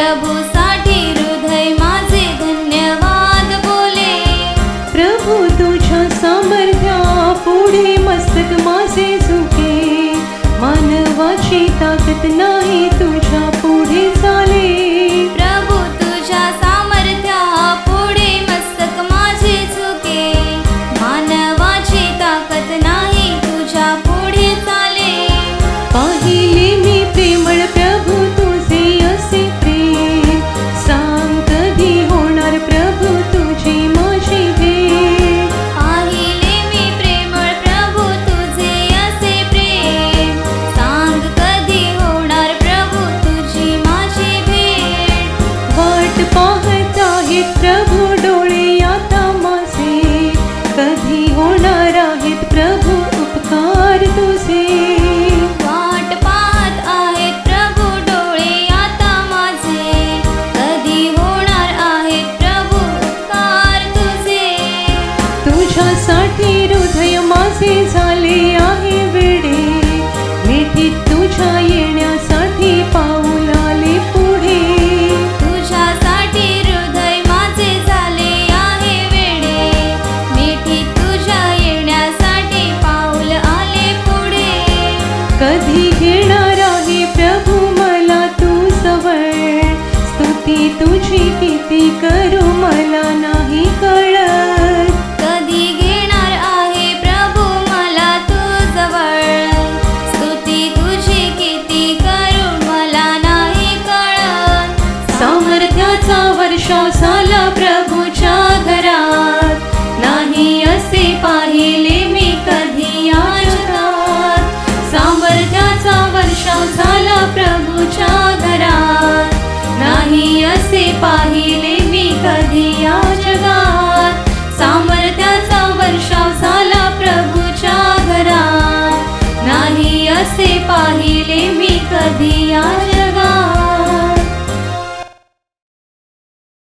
प्रभूसाठी हृदय माझे धन्यवाद बोले. प्रभू तुझ्या सामर्थ्या पुढे मस्तक माझे झुके. मानवाची ताकद नाही तुझ्या पुढे चाले. प्रभू तुझ्या सामर्थ्या पुढे मस्तक माझे झुके. मानवाची ताकद नाही तुझ्या पुढे चाले. पाहिले मी प्रेमळ प्रभू तुझे असे प्रेम. सांग कधी होणार प्रभू तुझी माझी भेट. पाहिले मी प्रेमळ प्रभू तुझे असे प्रेम. सांग कधी होणार प्रभू तुझी माझी भेट. वाट पाहत आहेत प्रभू डोळे आता माझे. कधी होणार आहेत प्रभू उपकार तुझे. वाट पाहत आहेत प्रभू डोळे आता माझे. कधी होणार आहेत प्रभू उपकार तुझे. तुझ्यासाठी हृदय माझे झाले आहे वेडे. मिठीत तुझ्या येण्यासाठी पाऊल आले पुढे. तुझ्यासाठी हृदय माझे झाले आहे वेडे. मिठीत तुझ्या येण्यासाठी पाऊल आले पुढे. कधी घेणार आहे प्रभू मला तू जवळ. स्तुती तुझी किती करू मला नाही कळत. कधी घेणार आहे प्रभू मला तू जवळ. स्तुती तुझी किती करू मला नाही कळत. सामर्थ्याचा वर्षाव झाला प्रभू